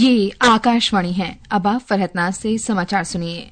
ये आकाशवाणी है। अब आप फरहतनाज से समाचार सुनिए।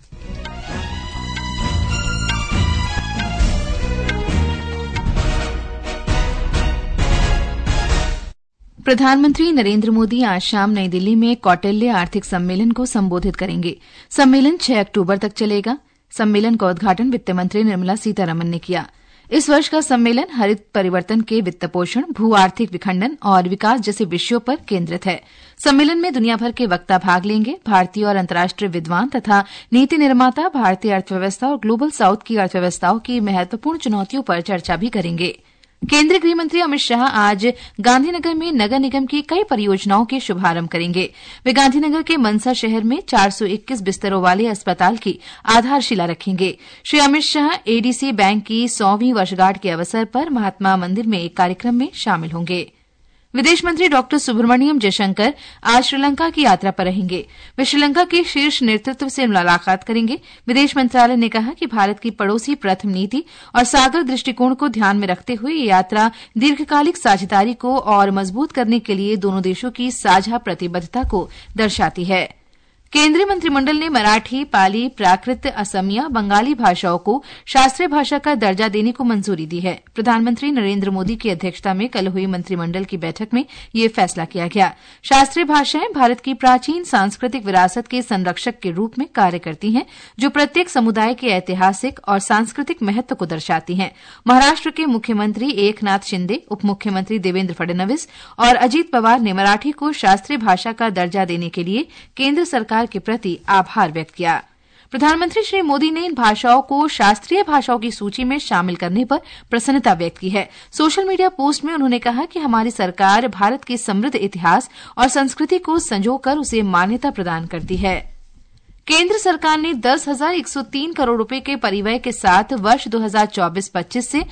प्रधानमंत्री नरेंद्र मोदी आज शाम नई दिल्ली में कौटिल्य आर्थिक सम्मेलन को संबोधित करेंगे। सम्मेलन 6 अक्टूबर तक चलेगा। सम्मेलन का उद्घाटन वित्त मंत्री निर्मला सीतारमण ने किया। इस वर्ष का सम्मेलन हरित परिवर्तन के वित्त पोषण, भू आर्थिक विखंडन और विकास जैसे विषयों पर केंद्रित है। सम्मेलन में दुनिया भर के वक्ता भाग लेंगे। भारतीय और अंतर्राष्ट्रीय विद्वान तथा नीति निर्माता भारतीय अर्थव्यवस्था और ग्लोबल साउथ की अर्थव्यवस्थाओं की महत्वपूर्ण चुनौतियों पर चर्चा भी करेंगे। केंद्रीय गृह मंत्री अमित शाह आज गांधीनगर में नगर निगम की कई परियोजनाओं के शुभारंभ करेंगे। वे गांधीनगर के मनसा शहर में 421 बिस्तरों वाले अस्पताल की आधारशिला रखेंगे। श्री अमित शाह एडीसी बैंक की 100वीं वर्षगांठ के अवसर पर महात्मा मंदिर में एक कार्यक्रम में शामिल होंगे। विदेश मंत्री डॉ सुब्रमण्यम जयशंकर आज श्रीलंका की यात्रा पर रहेंगे। वे श्रीलंका के शीर्ष नेतृत्व से मुलाकात करेंगे। विदेश मंत्रालय ने कहा कि भारत की पड़ोसी प्रथम नीति और सागर दृष्टिकोण को ध्यान में रखते हुए ये यात्रा दीर्घकालिक साझेदारी को और मजबूत करने के लिए दोनों देशों की साझा प्रतिबद्धता को दर्शाती है। केंद्रीय मंत्रिमंडल ने मराठी, पाली, प्राकृत, असमिया, बंगाली भाषाओं को शास्त्रीय भाषा का दर्जा देने को मंजूरी दी है। प्रधानमंत्री नरेंद्र मोदी की अध्यक्षता में कल हुई मंत्रिमंडल की बैठक में यह फैसला किया गया। शास्त्रीय भाषाएं भारत की प्राचीन सांस्कृतिक विरासत के संरक्षक के रूप में कार्य करती हैं, जो प्रत्येक समुदाय के ऐतिहासिक और सांस्कृतिक महत्व को दर्शाती हैं। महाराष्ट्र के मुख्यमंत्री एकनाथ शिंदे, उप मुख्यमंत्री देवेंद्र फडणवीस और अजीत पवार ने मराठी को शास्त्रीय भाषा का दर्जा देने के लिए केंद्र सरकार के प्रति आभार व्यक्त किया। प्रधानमंत्री श्री मोदी ने इन भाषाओं को शास्त्रीय भाषाओं की सूची में शामिल करने पर प्रसन्नता व्यक्त की है। सोशल मीडिया पोस्ट में उन्होंने कहा कि हमारी सरकार भारत के समृद्ध इतिहास और संस्कृति को संजोकर उसे मान्यता प्रदान करती है। केंद्र सरकार ने 10,103 करोड़ रुपए के परिव्यय के साथ वर्ष 2024-25 से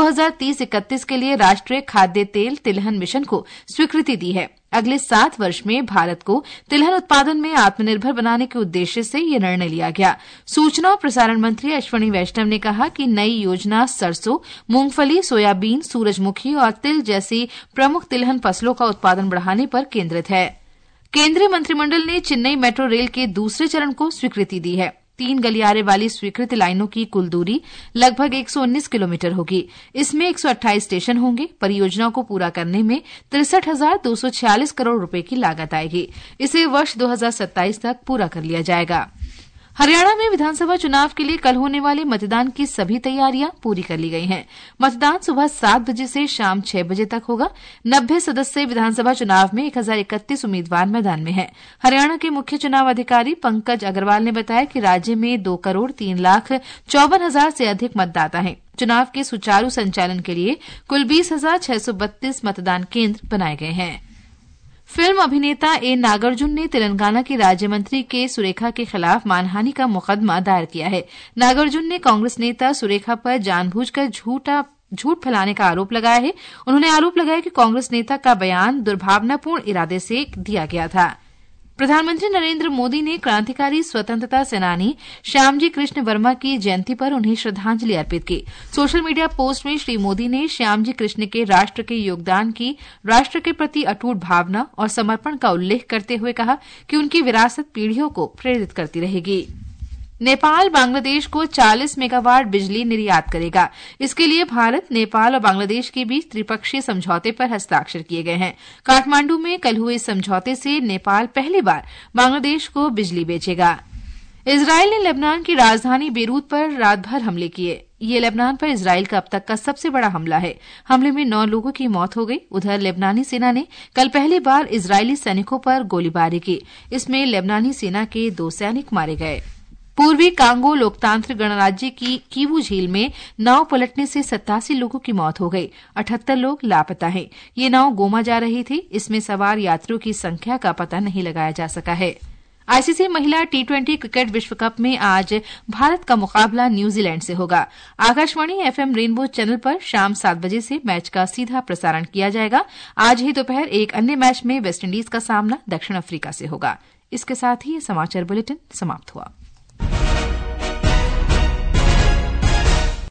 2030-31 के लिए राष्ट्रीय खाद्य तेल तिलहन मिशन को स्वीकृति दी है। अगले 7 वर्ष में भारत को तिलहन उत्पादन में आत्मनिर्भर बनाने के उद्देश्य से यह निर्णय लिया गया। सूचना और प्रसारण मंत्री अश्विनी वैष्णव ने कहा कि नई योजना सरसों, मूंगफली, सोयाबीन, सूरजमुखी और तिल जैसी प्रमुख तिलहन फसलों का उत्पादन बढ़ाने पर केंद्रित है। केंद्रीय मंत्रिमंडल ने चेन्नई मेट्रो रेल के दूसरे चरण को स्वीकृति दी है। 3 गलियारे वाली स्वीकृत लाइनों की कुल दूरी लगभग 119 किलोमीटर होगी। इसमें 128 स्टेशन होंगे। परियोजना को पूरा करने में 63,246 करोड़ रुपए की लागत आएगी। इसे वर्ष 2027 तक पूरा कर लिया जाएगा। हरियाणा में विधानसभा चुनाव के लिए कल होने वाले मतदान की सभी तैयारियां पूरी कर ली गई हैं। मतदान सुबह 7 बजे से शाम 6 बजे तक होगा। 90 सदस्यीय विधानसभा चुनाव में 1031 उम्मीदवार मैदान में हैं। हरियाणा के मुख्य चुनाव अधिकारी पंकज अग्रवाल ने बताया कि राज्य में 2,03,54,000 से अधिक मतदाता हैं। चुनाव के सुचारू संचालन के लिए कुल 20,632 मतदान केंद्र बनाए गए हैं। फिल्म अभिनेता ए नागार्जुन ने तेलंगाना की राज्य मंत्री के सुरेखा के खिलाफ मानहानि का मुकदमा दायर किया है। नागार्जुन ने कांग्रेस नेता सुरेखा पर जानबूझकर झूठ फैलाने का आरोप लगाया है। उन्होंने आरोप लगाया कि कांग्रेस नेता का बयान दुर्भावनापूर्ण इरादे से दिया गया था। प्रधानमंत्री नरेंद्र मोदी ने क्रांतिकारी स्वतंत्रता सेनानी श्यामजी कृष्ण वर्मा की जयंती पर उन्हें श्रद्धांजलि अर्पित की। सोशल मीडिया पोस्ट में श्री मोदी ने श्यामजी कृष्ण के राष्ट्र के योगदान की, राष्ट्र के प्रति अटूट भावना और समर्पण का उल्लेख करते हुए कहा कि उनकी विरासत पीढ़ियों को प्रेरित करती रहेगी। नेपाल बांग्लादेश को 40 मेगावाट बिजली निर्यात करेगा। इसके लिए भारत, नेपाल और बांग्लादेश के बीच त्रिपक्षीय समझौते पर हस्ताक्षर किए गए हैं। काठमांडू में कल हुए इस समझौते से नेपाल पहली बार बांग्लादेश को बिजली बेचेगा। इजरायल ने लेबनान की राजधानी बेरूत पर रात भर हमले किए। ये लेबनान पर इजरायल का अब तक का सबसे बड़ा हमला है। हमले में 9 लोगों की मौत हो गई। उधर लेबनानी सेना ने कल पहली बार इजरायली सैनिकों पर गोलीबारी की। इसमें लेबनानी सेना के 2 सैनिक मारे गए। पूर्वी कांगो लोकतांत्रिक गणराज्य की कीवू झील में नाव पलटने से 87 लोगों की मौत हो गई। 78 लोग लापता हैं। ये नाव गोमा जा रही थी। इसमें सवार यात्रियों की संख्या का पता नहीं लगाया जा सका है। आईसीसी महिला T20 क्रिकेट विश्व कप में आज भारत का मुकाबला न्यूजीलैंड से होगा। आकाशवाणी FM रेनबो चैनल पर शाम 7 बजे से मैच का सीधा प्रसारण किया जाएगा। आज ही दोपहर एक अन्य मैच में वेस्टइंडीज का सामना दक्षिण अफ्रीका से होगा। इसके साथ ही ये समाचार बुलेटिन समाप्त हुआ।